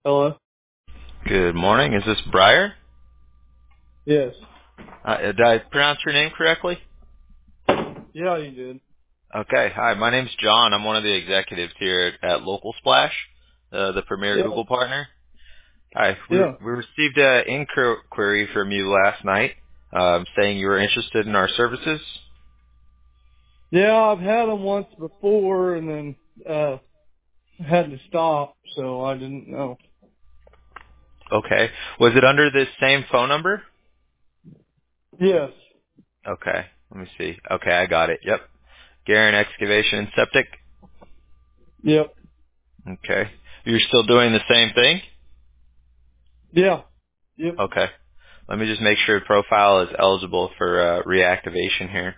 Hello? Good morning. Is this Briar? Yes. Did I pronounce your name correctly? Yeah, you did. Okay. Hi, my name's John. I'm one of the executives here at Local Splash, the premier Yeah. Google partner. Hi. We Yeah. received an inquiry from you last night saying you were interested in our services. Yeah, I've had them once before and then, had to stop, so I didn't know. Okay. Was it under this same phone number? Yes. Okay. Let me see. Okay, I got it. Yep. Garen Excavation and Septic. Yep. Okay. You're still doing the same thing? Yeah. Yep. Okay. Let me just make sure the profile is eligible for reactivation here.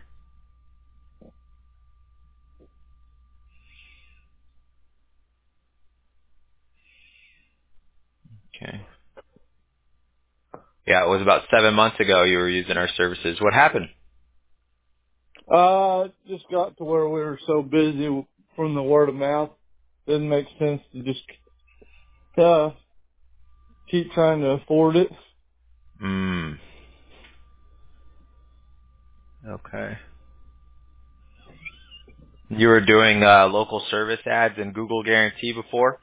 Okay. Yeah, it was about 7 months ago you were using our services. What happened? It just got to where we were so busy from the word of mouth. Didn't make sense to just, keep trying to afford it. Hmm. Okay. You were doing local service ads and Google Guarantee before?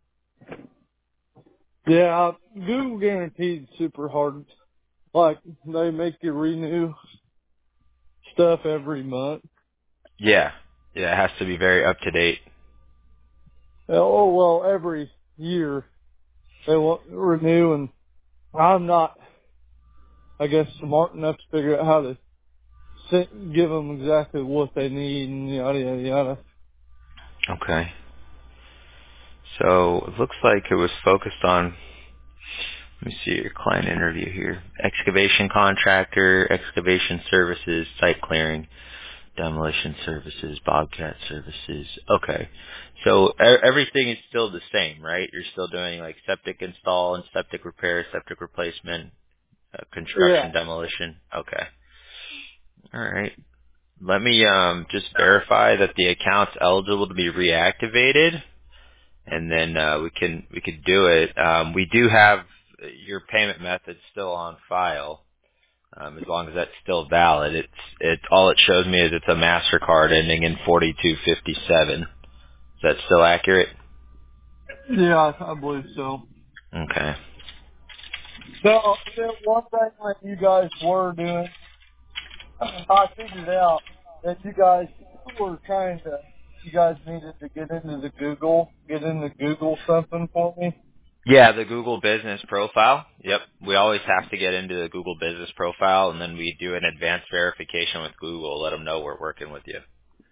Yeah, Google Guaranteed super hard. Like, they make you renew stuff every month. Yeah. Yeah, it has to be very up to date. Oh, well, every year they want renew, and I'm not, I guess, smart enough to figure out how to give them exactly what they need and yada yada yada. Okay. So it looks like it was focused on, let me see your client interview here. Excavation contractor, excavation services, site clearing, demolition services, bobcat services. Okay. So everything is still the same, right? You're still doing like septic install and septic repair, septic replacement, Yeah. construction, demolition. Okay. All right. Let me just verify that the account's eligible to be reactivated, and then we could do it. We do have your payment method still on file. As long as that's still valid, it's all it shows me is it's a Mastercard ending in 4257. Is that still accurate? Yeah, I believe so. Okay. So, the one thing that you guys were doing, I figured out that you guys were trying to, you guys needed to get into Google something for me. Yeah, the Google Business Profile. Yep. We always have to get into the Google Business Profile, and then we do an advanced verification with Google. Let them know we're working with you.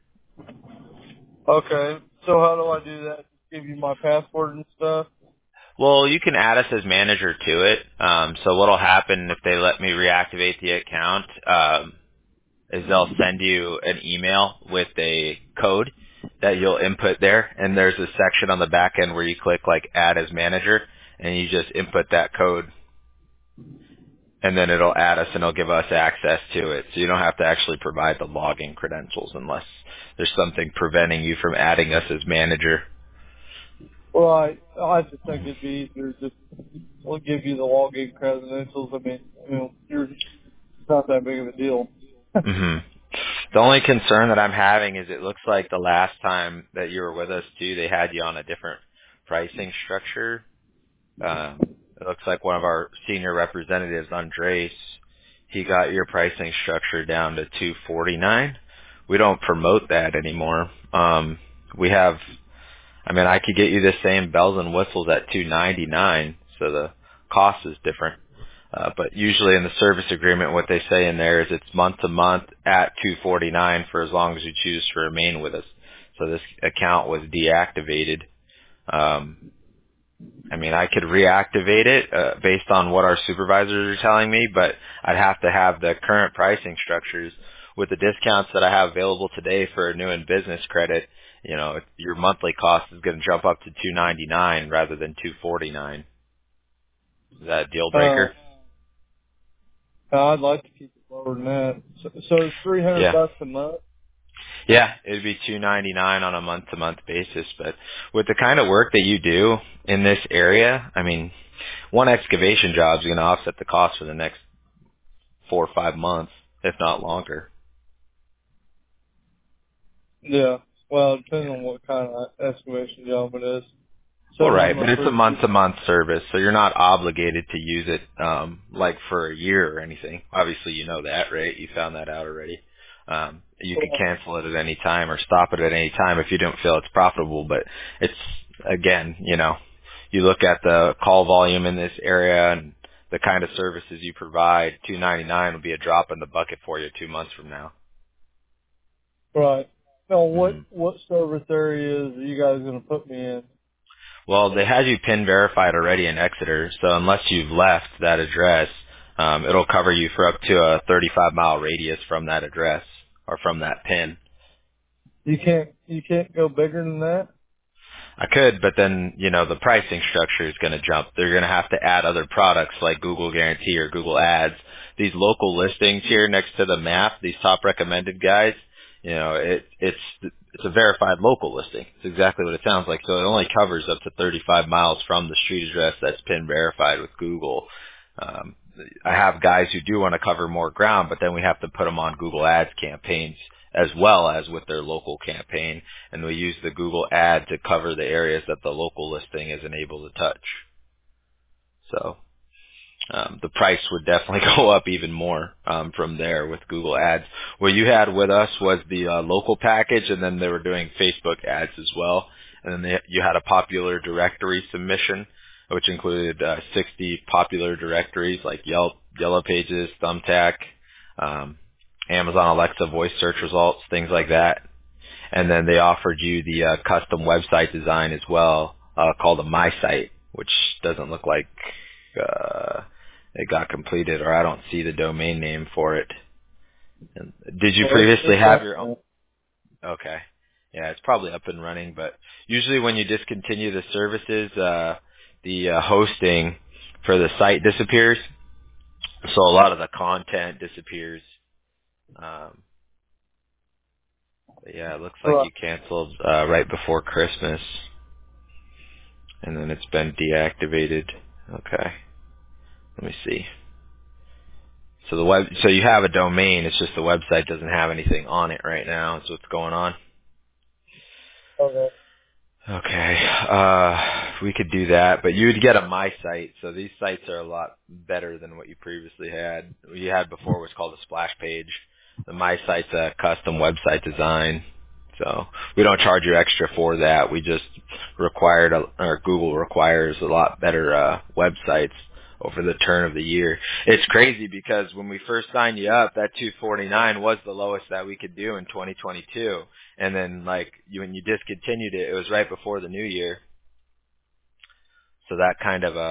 Okay. So how do I do that? Just give you my password and stuff? Well, you can add us as manager to it. So what'll happen if they let me reactivate the account is they'll send you an email with a code that you'll input there, and there's a section on the back end where you click like add as manager, and you just input that code, and then it'll add us and it'll give us access to it. So you don't have to actually provide the login credentials unless there's something preventing you from adding us as manager. Well, I just think it'd be easier just we'll give you the login credentials. I mean, it's not that big of a deal. hmm The only concern that I'm having is it looks like the last time that you were with us too, they had you on a different pricing structure. It looks like one of our senior representatives, Andres, he got your pricing structure down to 249. We don't promote that anymore. We have, I mean, I could get you the same bells and whistles at 299, so the cost is different. But usually in the service agreement, what they say in there is it's month to month at 249 for as long as you choose to remain with us. So this account was deactivated. Um, I mean, I could reactivate it based on what our supervisors are telling me, but I'd have to have the current pricing structures with the discounts that I have available today for a new and business credit. You know, your monthly cost is going to jump up to 299 rather than 249. Is that a deal Uh, breaker? I'd like to keep it lower than that. So it's 300 Yeah. bucks a month. Yeah, it'd be $299 on a month-to-month basis. But with the kind of work that you do in this area, I mean, one excavation job is going to offset the cost for the next 4 or 5 months, if not longer. Yeah. Well, depending on what kind of excavation job it is. Well, Some of right, them but are it's a pretty cheap. month-to-month service, so you're not obligated to use it like for a year or anything. Obviously, you know that, right? You found that out already. You can Well, cancel it at any time or stop it at any time if you don't feel it's profitable. But it's again, you look at the call volume in this area and the kind of services you provide. $299 would be a drop in the bucket for you 2 months from now. right. Now, Mhm. what service areas are you guys going to put me in? Well, they had you PIN verified already in Exeter, so unless you've left that address, it'll cover you for up to a 35-mile radius from that address or from that PIN. You can't go bigger than that? I could, but then, the pricing structure is going to jump. They're going to have to add other products like Google Guarantee or Google Ads. These local listings here next to the map, these top recommended guys, it's a verified local listing. It's exactly what it sounds like. So it only covers up to 35 miles from the street address that's PIN verified with Google. Um, I have guys who do want to cover more ground, but then we have to put them on Google Ads campaigns as well as with their local campaign, and we use the Google ad to cover the areas that the local listing isn't able to touch. So the price would definitely go up even more from there with Google ads. What you had with us was the local package, and then they were doing Facebook ads as well. And then you had a popular directory submission, which included 60 popular directories like Yelp, Yellow Pages, Thumbtack, um, Amazon Alexa voice search results, things like that. And then they offered you the custom website design as well, called a My Site, which doesn't look like it got completed, or I don't see the domain name for it. And did you Well, previously it's have up your own? there. Okay. Yeah, it's probably up and running, but usually when you discontinue the services, the hosting for the site disappears. So a lot of the content disappears. Um, but yeah, it looks like Right. you canceled right before Christmas, and then it's been deactivated. Okay, let me see. So you have a domain. It's just the website doesn't have anything on it right now. That's what's going on. Okay. Okay, we could do that, but you would get a My Site. So these sites are a lot better than what you previously had. What you had before was called a splash page. The My Site's a custom website design. So we don't charge you extra for that. We just or Google requires a lot better websites over the turn of the year. It's crazy because when we first signed you up, that 249 was the lowest that we could do in 2022. And then when you discontinued it, it was right before the new year. So that kind of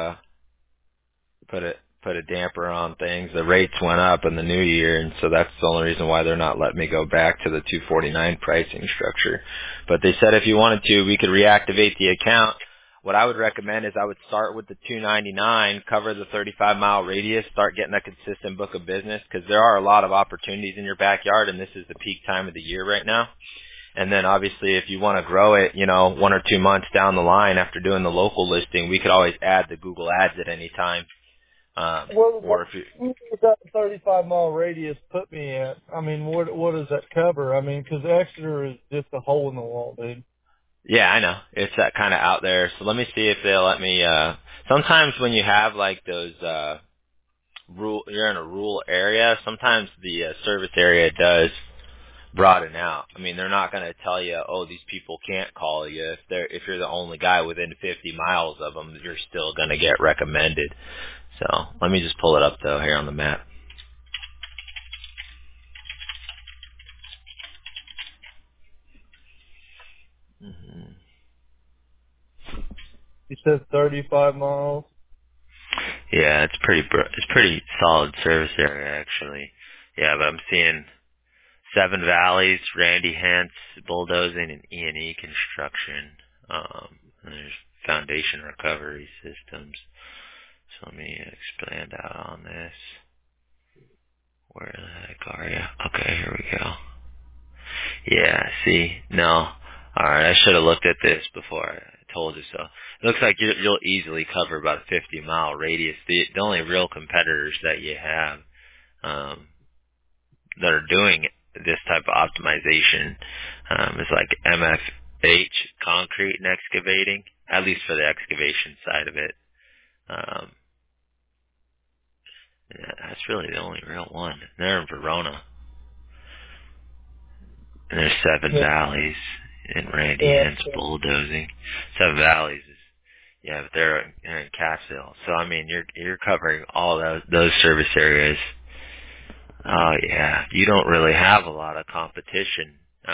put a damper on things. The rates went up in the new year, and so that's the only reason why they're not letting me go back to the 249 pricing structure. But they said if you wanted to, we could reactivate the account. What I would recommend is I would start with the 299, cover the 35-mile radius, start getting a consistent book of business, because there are a lot of opportunities in your backyard, and this is the peak time of the year right now. And then obviously if you want to grow it, 1 or 2 months down the line after doing the local listing, we could always add the Google ads at any time. What Or if you, does that 35-mile radius put me at? I mean, what does that cover? I mean, because Exeter is just a hole in the wall, dude. yeah, I know. It's that kind of out there. So let me see if they'll let me, sometimes when you have like those, you're in a rural area, sometimes the service area does broaden out. I mean, they're not going to tell you, oh, these people can't call you. If you're the only guy within 50 miles of them, you're still going to get recommended. So let me just pull it up though here on the map. hmm You said 35 miles. Yeah, it's pretty solid service area actually. Yeah, but I'm seeing Seven Valleys, Randy Hens, bulldozing, and E&E construction. And there's foundation recovery systems. So let me expand out on this. Where the heck are you? Okay, here we go. Yeah, see? No. Alright, I should have looked at this before I told you so. It looks like you'll easily cover about a 50-mile radius. The only real competitors that you have that are doing this type of optimization is like MFH, concrete and excavating, at least for the excavation side of it. Um, yeah, that's really the only real one. They're in Verona. And there's Seven Yeah. Valleys and Randy Yeah. Hens bulldozing. Seven Valleys is but they're in Catskill. So I mean you're covering all those service areas. Oh yeah. You don't really have a lot of competition.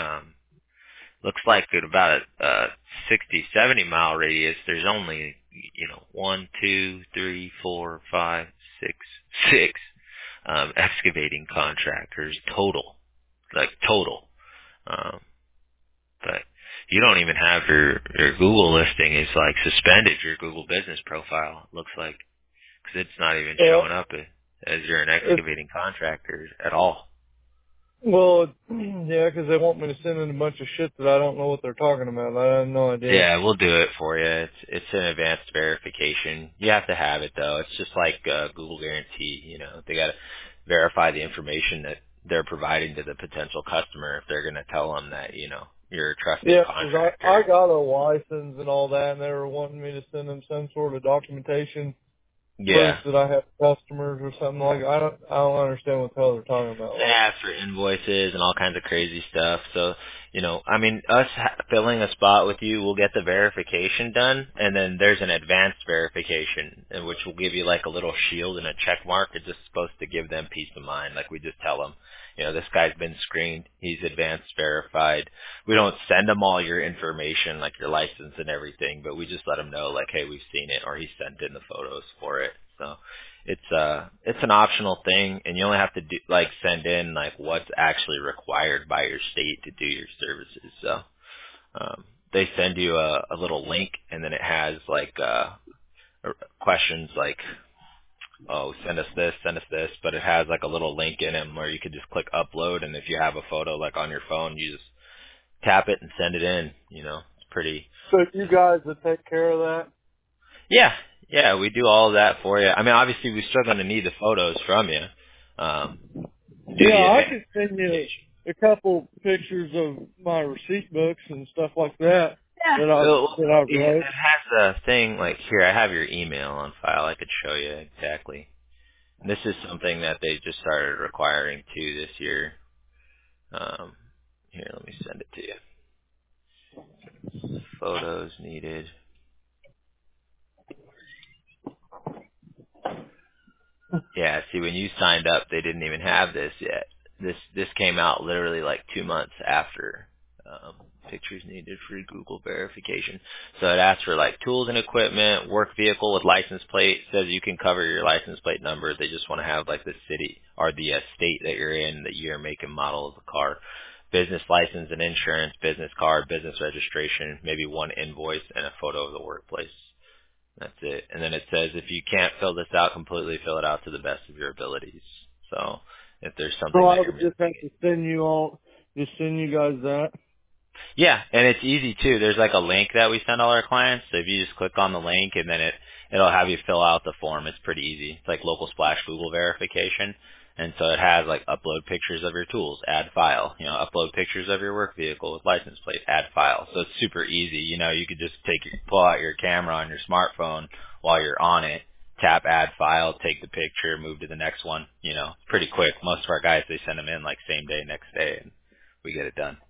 Looks like at about a 60, 70 mile radius there's only, 1, 2, 3, 4, 5, 6, 6 excavating contractors total. Like total. Um But you don't even have your Google listing is like suspended, your Google business profile, it looks like, because it's not even Well, showing up as you're an it's, excavating contractor at all. well, yeah, because they want me to send in a bunch of shit that I don't know what they're talking about. I have no idea. Yeah, we'll do it for you. It's an advanced verification. You have to have it though. It's just like Google Guarantee. They got to verify the information that they're providing to the potential customer if they're going to tell them that you're a trusted Yeah, because I contractor. got a license and all that, and they were wanting me to send them some sort of documentation, proof Yeah. that I have customers or something like. I don't understand what the hell they're talking about. They Like, ask for invoices and all kinds of crazy stuff. So, I mean, us filling a spot with you, we'll get the verification done, and then there's an advanced verification, which will give you like a little shield and a check mark. It's just supposed to give them peace of mind. Like we just tell them, this guy's been screened. He's advanced verified. We don't send them all your information, like your license and everything, but we just let them know, like, hey, we've seen it, or he sent in the photos for it. So it's an optional thing, and you only have to send in like what's actually required by your state to do your services. So they send you a little link, and then it has like questions like, oh, send us this, but it has like a little link in it where you could just click upload, and if you have a photo like on your phone, you just tap it and send it in. It's pretty. so you guys that take care of that? Yeah, yeah, we do all of that for you. I mean, obviously, we're still going to need the photos from you. Do Yeah, the I advanced could send you verification. a couple pictures of my receipt books and stuff like that Yeah. that I So that I it wrote. has a thing like here. I have your email on file. I could show you exactly. This is something that they just started requiring too this year. Here, let me send it to you. Photos needed. Yeah, see, when you signed up, they didn't even have this yet. This came out literally like 2 months after pictures needed for Google verification. So it asks for like tools and equipment, work vehicle with license plate. Says you can cover your license plate number. They just want to have like the city or the state that you're in, the year, make, and model of the car. Business license and insurance, business card, business registration, maybe one invoice, and a photo of the workplace. That's it. And then it says if you can't fill this out completely, fill it out to the best of your abilities. So if there's So something I that you're would just have missing. to send you guys that. Yeah, and it's easy too. There's like a link that we send all our clients. So if you just click on the link and then it'll have you fill out the form. It's pretty easy. It's like local splash Google verification. And so it has like upload pictures of your tools, add file, upload pictures of your work vehicle with license plate, add file. So it's super easy. You could just pull out your camera on your smartphone while you're on it, tap add file, take the picture, move to the next one. It's pretty quick. Most of our guys, they send them in like same day, next day, and we get it done.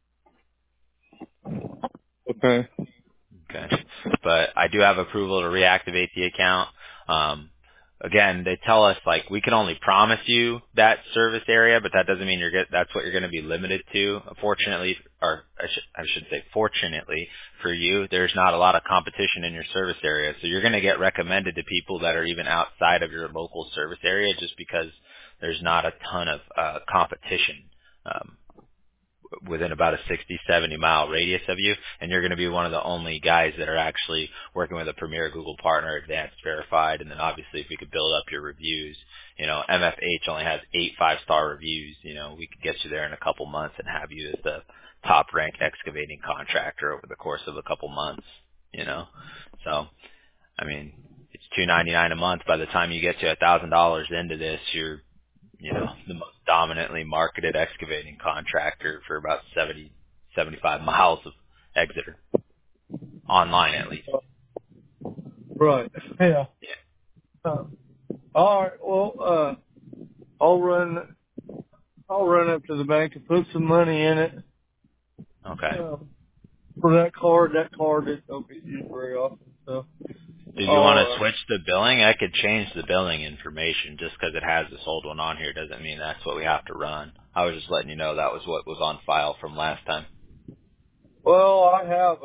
Okay. Okay. But I do have approval to reactivate the account. Again, they tell us like we can only promise you that service area, but that doesn't mean that's what you're going to be limited to. Fortunately, or I should say fortunately for you, there's not a lot of competition in your service area. So you're going to get recommended to people that are even outside of your local service area just because there's not a ton of competition. Um, within about a 60, 70 mile radius of you, and you're going to be one of the only guys that are actually working with a premier Google partner, advanced verified. And then obviously if we could build up your reviews, MFH only has 8 5-star reviews. We could get you there in a couple months and have you as the top ranked excavating contractor over the course of a couple months, So, I mean, it's $299 a month. By the time you get to $1,000 into this, you're the most dominantly marketed excavating contractor for about 70, 75 miles of Exeter. Online, at least. Right. Yeah. All right. Well, I'll run up to the bank and put some money in it. Okay. For that card don't get used very often. So. Did you want to switch the billing? I could change the billing information. Just because it has this old one on here doesn't mean that's what we have to run. I was just letting you know that was what was on file from last time. Well, I have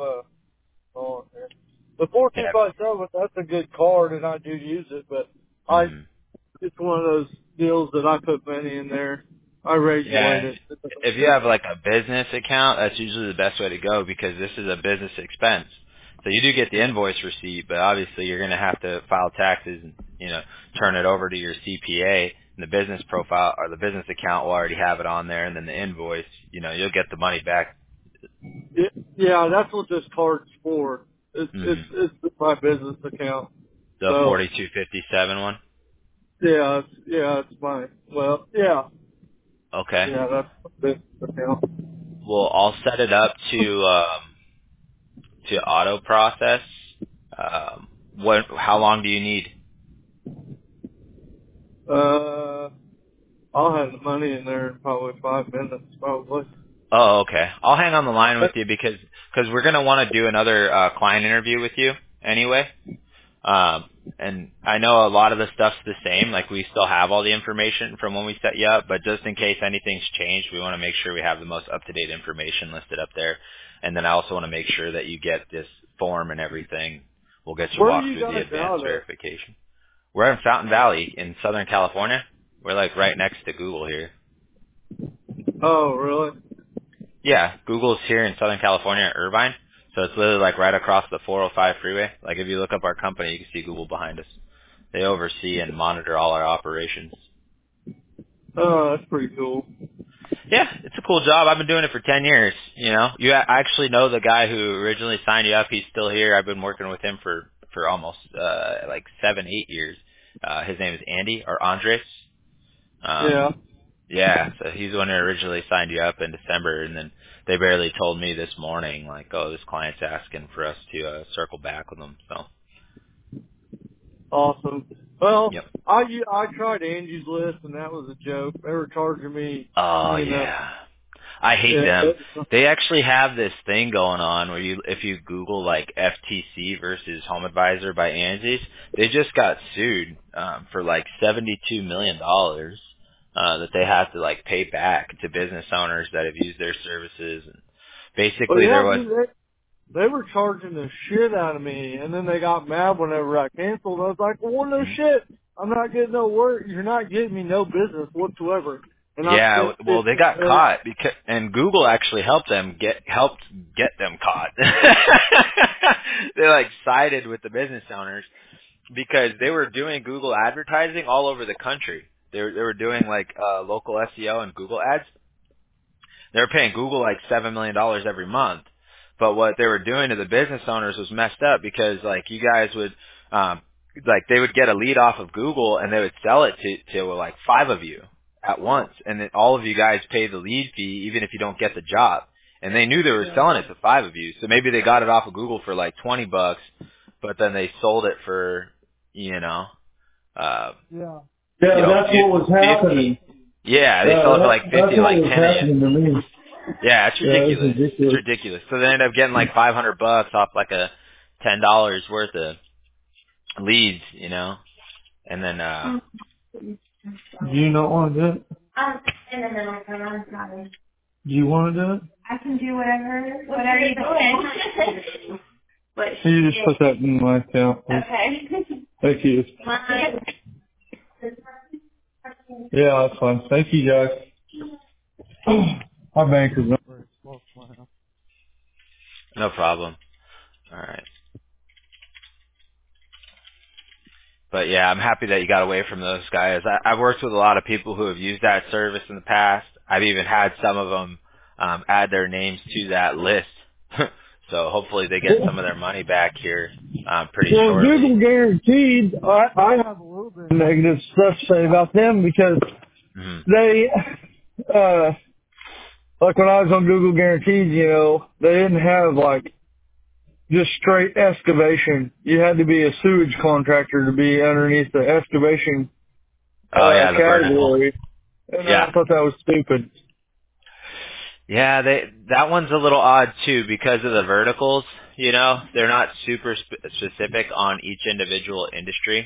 the 14x7. That's a good card, and I do use it. But it's one of those deals that I put money in there. I regulate it. If you have like a business account, that's usually the best way to go because this is a business expense. So you do get the invoice receipt, but obviously you're going to have to file taxes and, turn it over to your CPA, and the business profile or the business account will already have it on there, and then the invoice, you'll get the money back. Yeah, that's what this card's for. It's my business account. The 4257 one? Yeah, it's mine. Well, yeah. Okay. Yeah, that's the business account. Well, I'll set it up to auto process. How long do you need? I'll have the money in there in probably 5 minutes, probably. Oh, okay. I'll hang on the line with you because we're going to want to do another client interview with you anyway. And I know a lot of the stuff's the same. Like we still have all the information from when we set you up, but just in case anything's changed, we want to make sure we have the most up-to-date information listed up there. And then I also want to make sure that you get this form and everything. We'll get you walked through the advanced verification. We're in Fountain Valley in Southern California. We're like right next to Google here. Oh, really? Yeah, Google's here in Southern California, Irvine. So it's literally like right across the 405 freeway. Like if you look up our company, you can see Google behind us. They oversee and monitor all our operations. Oh, that's pretty cool. Yeah, it's a cool job. I've been doing it for 10 years, You actually know the guy who originally signed you up. He's still here. I've been working with him for almost like 7, 8 years. His name is Andy or Andres. Yeah. Yeah, so he's the one who originally signed you up in December, and then they barely told me this morning, like, oh, this client's asking for us to circle back with them. So. Awesome. Well, yep. I tried Angie's List, and that was a joke. They were charging me. Oh, yeah. I hate them. They actually have this thing going on where if you Google like FTC versus Home Advisor by Angie's, they just got sued for like $72 million that they have to like pay back to business owners that have used their services. And basically, there was. They were charging the shit out of me, and then they got mad whenever I canceled. I was like, well, no shit. I'm not getting no work. You're not getting me no business whatsoever. And yeah, well, they got caught and Google actually helped get them caught. They like sided with the business owners because they were doing Google advertising all over the country. They were doing like local SEO and Google ads. They were paying Google like $7 million every month. But what they were doing to the business owners was messed up because like you guys would like they would get a lead off of Google and they would sell it to like 5 of you at once, and then all of you guys pay the lead fee even if you don't get the job. And they knew they were selling it to 5 of you, so maybe they got it off of Google for like $20, but then they sold it for that's what was 50. happening. Yeah, they sold it for like 50, like 10. Yeah, it's ridiculous. Yeah, it's ridiculous. So they end up getting like $500 off like a $10 worth of leads, and then. Do you not want to do it? In the middle of the Do you want to do it? I can do whatever you're doing. But you just put that in my account, please. Okay. Thank you. Yeah, that's fine. Thank you, guys. My banker's not very No problem. All right. But yeah, I'm happy that you got away from those guys. I've worked with a lot of people who have used that service in the past. I've even had some of them add their names to that list. So hopefully they get some of their money back here pretty Well, shortly. Google Guaranteed, I have a little bit of negative stuff to say about them because Hmm. they, like when I was on Google Guaranteed, you know, they didn't have like just straight excavation. You had to be a sewage contractor to be underneath the excavation Oh yeah, the vertical. category. And I Yeah. thought that was stupid. Yeah, that one's a little odd too because of the verticals. You know, they're not super specific on each individual industry.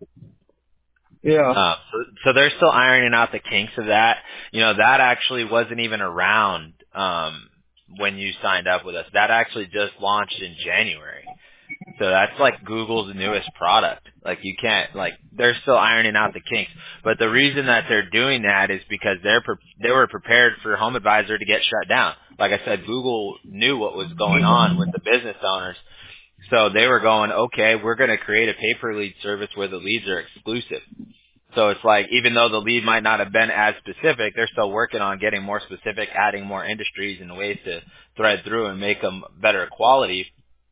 Yeah. So they're still ironing out the kinks of that. You know, that actually wasn't even around when you signed up with us. That actually just launched in January. So that's like Google's newest product. Like you can't they're still ironing out the kinks. But the reason that they're doing that is because they were prepared for HomeAdvisor to get shut down. Like I said, Google knew what was going on with the business owners. So they were going, okay, we're going to create a pay-per-lead service where the leads are exclusive. So it's like, even though the lead might not have been as specific, they're still working on getting more specific, adding more industries and ways to thread through and make them better quality.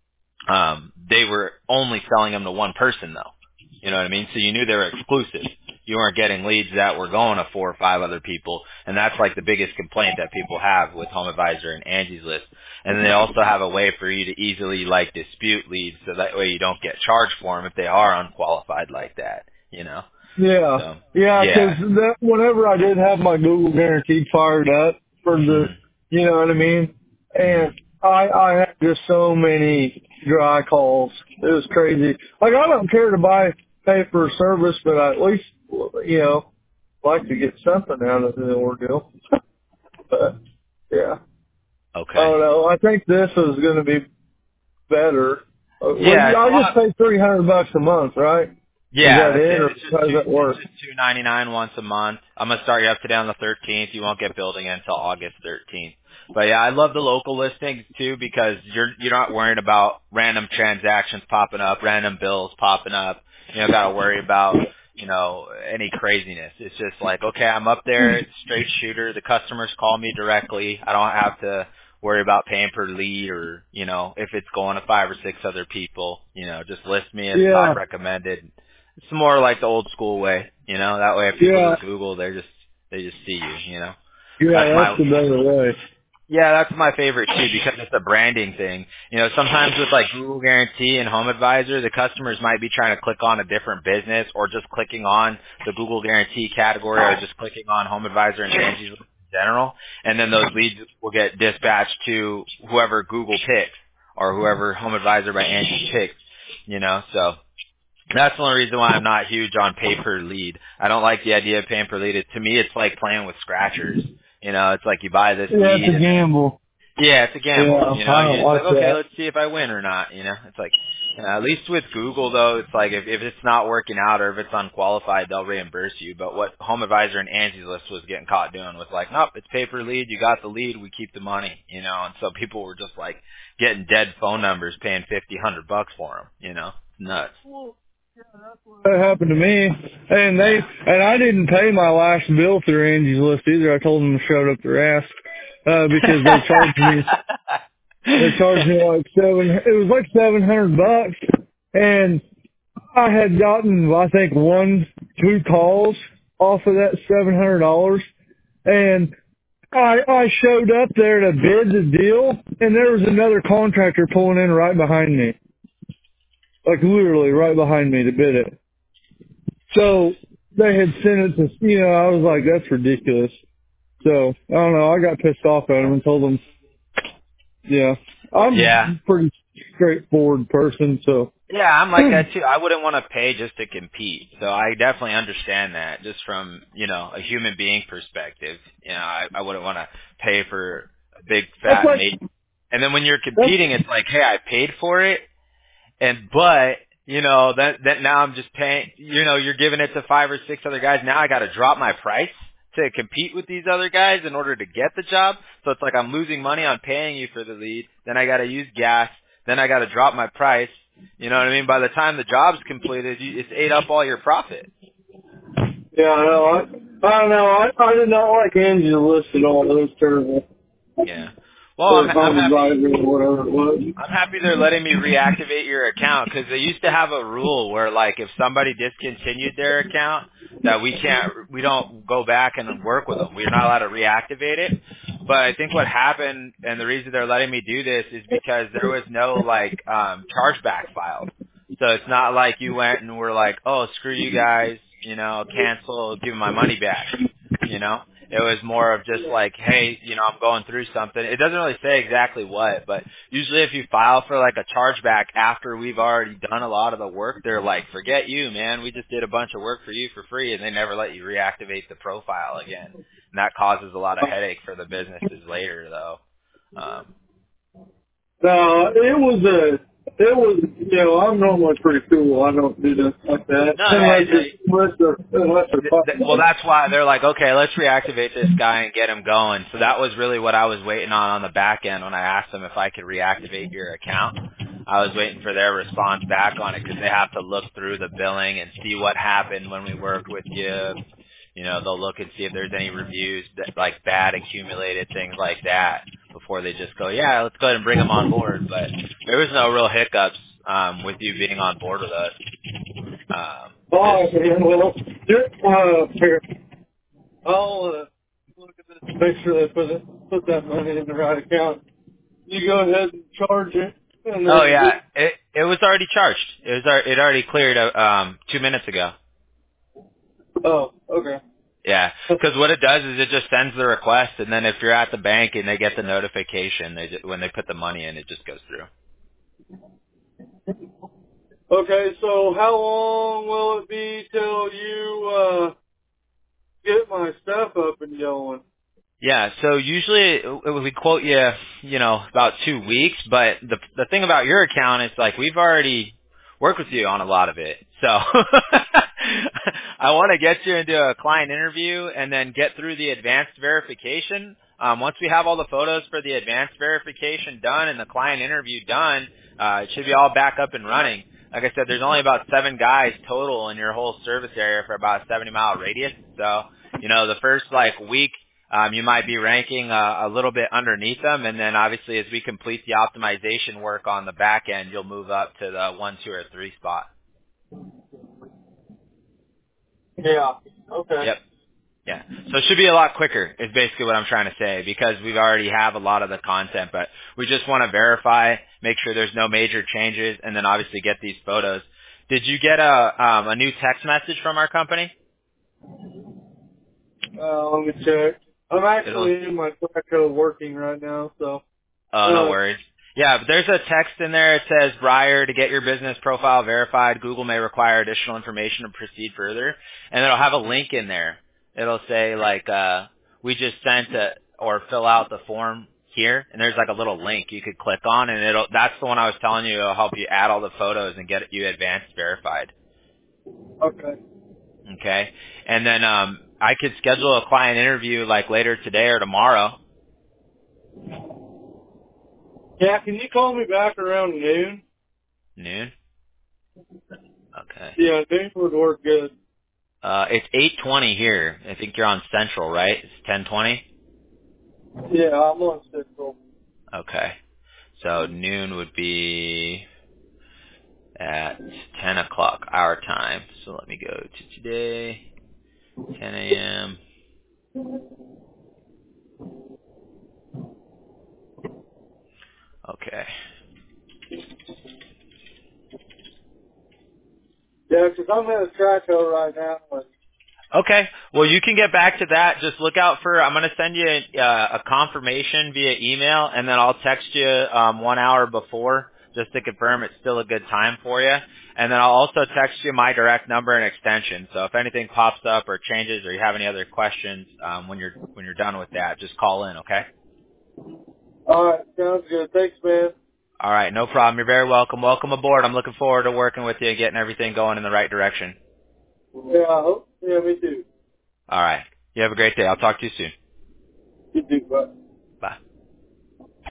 They were only selling them to one person though. You know what I mean? So you knew they were exclusive. You weren't getting leads that were going to 4 or 5 other people. And that's like the biggest complaint that people have with HomeAdvisor and Angie's List. And then they also have a way for you to easily like dispute leads so that way you don't get charged for them if they are unqualified like that, you know? Yeah. So, Yeah, yeah. because whenever I did have my Google Guaranteed fired up for the, Mhm. you know what I mean? Mhm. And I had just so many dry calls. It was crazy. Like, I don't care to pay for a service, but I at least, you know, like to get something out of the ordeal. But, yeah. I Okay. don't know. I think this is going to be better. Well, Yeah, it's a I lot. just pay $300 a month, right? Is Yeah, that that's it, it. or how does that work? It's just $2.99 once a month. I'm gonna start you up today on the 13th. You won't get building until August 13th. But yeah, I love the local listings too because you're not worrying about random transactions popping up, random bills popping up. You don't gotta worry about any craziness. It's just like, okay, I'm up there, it's straight shooter. The customers call me directly. I don't have to worry about paying per lead or if it's going to 5 or 6 other people. Just list me as Yeah. top recommended. It's more like the old school way, that way if people Yeah. just Google, they just see you. That's Yeah, my that's the better way. yeah, that's my favorite too because it's a branding thing. Sometimes with like Google Guarantee and Home Advisor, the customers might be trying to click on a different business or just clicking on the Google Guarantee category or just clicking on Home Advisor and Angie's List in general, and then those leads will get dispatched to whoever Google picks or whoever Home Advisor by Angie picks. So that's the only reason why I'm not huge on pay per lead. I don't like the idea of paying per lead. To me, it's like playing with scratchers. It's like you buy this Yeah, it's lead a and then gamble. yeah, it's a gamble. Yeah, I don't It's like, like okay, that. let's see if I win or not. It's like, at least with Google though, it's like if it's not working out or if it's unqualified, they'll reimburse you. But what Home Advisor and Angie's List was getting caught doing was like, nope, it's pay per lead. You got the lead, we keep the money. And so people were just like getting dead phone numbers, paying $50-100 for them. Nuts. That happened to me, and Yeah. I didn't pay my last bill through Angie's List either. I told them to shut up their ass, because they charged me like it was like $700, and I had gotten, I think, 2 calls off of that $700, and I showed up there to bid the deal, and there was another contractor pulling in right behind me. Like literally right behind me to bid it. So they had sent it to, I was like, that's ridiculous. So I don't know. I got pissed off at them and told them, yeah, Yeah. I'm a pretty straightforward person. So Yeah, I'm like that too. I wouldn't want to pay just to compete. So I definitely understand that just from, a human being perspective. I wouldn't want to pay for a big that's fat like, mate. And then when you're that's, competing, it's like, hey, I paid for it. But that now I'm just paying, you're giving it to 5 or 6 other guys. Now I got to drop my price to compete with these other guys in order to get the job. So it's like I'm losing money on paying you for the lead. Then I got to use gas. Then I got to drop my price. You know what I mean? By the time the job's completed, it's ate up all your profit. Yeah, I know. I don't know. I did not like Angie's list at all. It was terrible. Yeah. Well, I'm happy. Whatever it was. I'm happy they're letting me reactivate your account because they used to have a rule where, like, if somebody discontinued their account, that we don't go back and work with them. We're not allowed to reactivate it. But I think what happened, and the reason they're letting me do this, is because there was no chargeback filed. So it's not like you went and were like, oh, screw you guys, cancel, give me my money back, It was more of just like, hey, I'm going through something. It doesn't really say exactly what, but usually if you file for like a chargeback after we've already done a lot of the work, they're like, forget you, man. We just did a bunch of work for you for free, and they never let you reactivate the profile again. And that causes a lot of headache for the businesses later, though. No, it was, I'm normally pretty cool. I don't do this like that. Unless they're well, that's why they're like, okay, let's reactivate this guy and get him going. So that was really what I was waiting on the back end when I asked them if I could reactivate your account. I was waiting for their response back on it because they have to look through the billing and see what happened when we worked with you. They'll look and see if there's any reviews that, like, bad accumulated, things like that, before they just go, yeah, let's go ahead and bring them on board. But there was no real hiccups with you being on board with us. Here, I'll look at this, make sure they put that money in the right account. You go ahead and charge it. And Oh yeah, it was already charged. It already cleared 2 minutes ago. Oh, okay. Yeah, because what it does is it just sends the request, and then if you're at the bank and they get the notification, when they put the money in, it just goes through. Okay, so how long will it be till you get my stuff up and going? Yeah, so usually we quote you, about 2 weeks, but the thing about your account is, like, we've already worked with you on a lot of it. So I want to get you into a client interview and then get through the advanced verification. Once we have all the photos for the advanced verification done and the client interview done, it should be all back up and running. Like I said, there's only about 7 guys total in your whole service area for about a 70-mile radius. So, the first, week, you might be ranking a little bit underneath them, and then obviously as we complete the optimization work on the back end, you'll move up to the 1, 2, or 3 spot. Yeah. Okay. Yep. Yeah. So it should be a lot quicker is basically what I'm trying to say, because we already have a lot of the content, but we just want to verify, make sure there's no major changes, and then obviously get these photos. Did you get a new text message from our company? Let me check. I'm actually in my Traco working right now, so. Oh, no worries. Yeah, but there's a text in there. It says, Briar, to get your business profile verified, Google may require additional information to proceed further. And it'll have a link in there. It'll say, we just sent or fill out the form here. And there's a little link you could click on, and that's the one I was telling you. It'll help you add all the photos and get you advanced verified. Okay. Okay. And then I could schedule a client interview later today or tomorrow. Yeah, can you call me back around noon? Noon? Okay. Yeah, noon would work good. It's 8:20 here. I think you're on Central, right? It's 10:20? Yeah, I'm on Central. Okay. So noon would be at 10 o'clock our time. So let me go to today, 10 a.m. Okay. Yeah, 'cause I'm in a Traco right now. Okay. Well, you can get back to that. Just look out for, I'm going to send you a confirmation via email, and then I'll text you 1 hour before just to confirm it's still a good time for you. And then I'll also text you my direct number and extension. So if anything pops up or changes or you have any other questions when you're done with that, just call in, okay? All right, sounds good. Thanks, man. All right, no problem. You're very welcome. Welcome aboard. I'm looking forward to working with you and getting everything going in the right direction. Yeah, I hope. Yeah, me too. All right. You have a great day. I'll talk to you soon. You do, but. Bye.